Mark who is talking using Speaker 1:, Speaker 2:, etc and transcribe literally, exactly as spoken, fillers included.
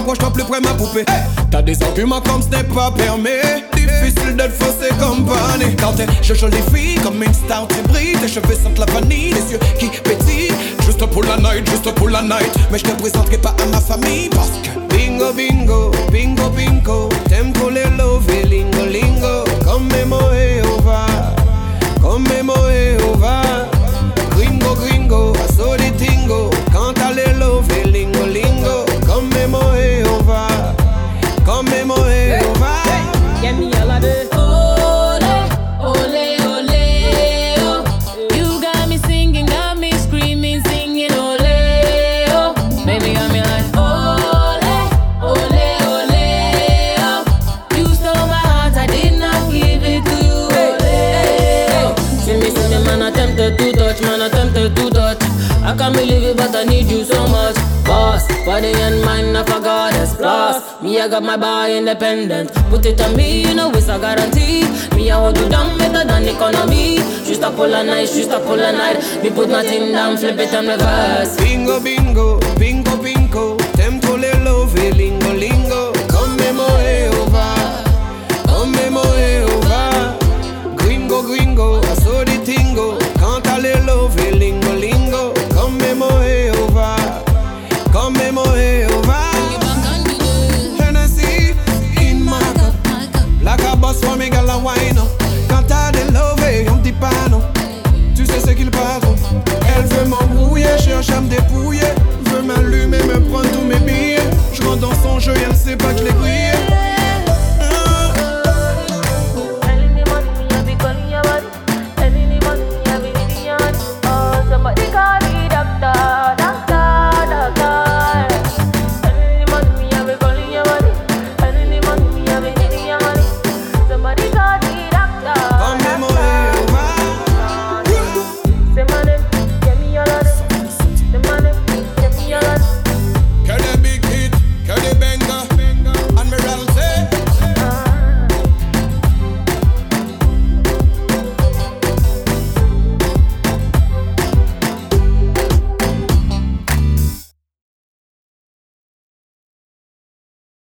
Speaker 1: rapproche-toi plus près ma poupée. Hey. T'as des arguments comme ce n'est pas permis. Difficile d'être faussé comme Bonnie. Quand t'es je jolie fille comme une star tu brilles. Tes cheveux sentent la vanille, les yeux qui pétillent. Juste pour la night, juste pour la night. Mais je te présenterai pas à ma famille parce que bingo bingo, bingo bingo. T'aimes tous les love et lingo lingo. Comme Memo et Ova, comme Memo et Ova. Gringo gringo, asso di tingo. Quand t'as les love et lingo lingo. Comme Memo et Ova, comme Memo et Ova.
Speaker 2: Get me all of it. Ole, ole, ole, oh. You got me singing, got me screaming, singing ole, oh. Baby got me like ole, ole, ole, oh. You stole my heart, I did not give it to you, ole, oh. See me, see me, man, I tempted to touch, man, I tempted to touch. I can't believe it, but I need you so much. Boss, body and mind, I forgot it's plus. Me, I got my bar independent. Put it on me, you know it's a guarantee. Me, I hold you down better than economy. Just a pull a night, just a pull a night. Me put my thing down, flip it and reverse.
Speaker 1: Bingo, bingo, bingo, bingo. T'aimes tous les love et lingo, lingo. Comme Memo et Ova, comme Memo et Ova. Gringo, gringo, asso di tingo. Quand t'as les love et lingo, lingo. Comme Memo et Ova, comme Memo et Ova. Hennessy in my cup. Like a boss for me, gal a wine up. Quand t'as des love et un petit panneau. Tu sais ce qu'il parle. Elle veut m'embrouiller, cherche à me dépouiller. Veut m'allumer, me prendre tous mes billets. Je rentre dans son jeu et elle sait pas que je l'ai pris.